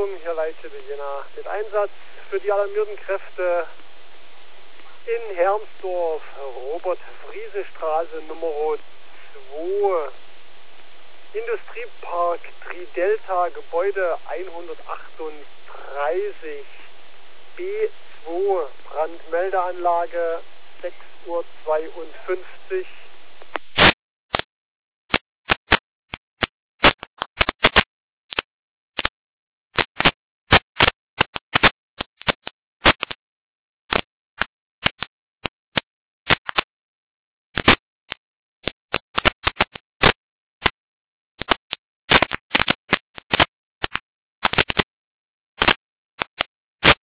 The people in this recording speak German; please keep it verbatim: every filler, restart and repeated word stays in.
Achtung, hier Leitche Jena mit Einsatz für die alarmierten Kräfte in Hermsdorf, Robert-Friese-Straße Nummer zwei, Industriepark Tridelta, Gebäude hundertachtunddreißig, B zwei, Brandmeldeanlage, sechs Uhr zweiundfünfzig.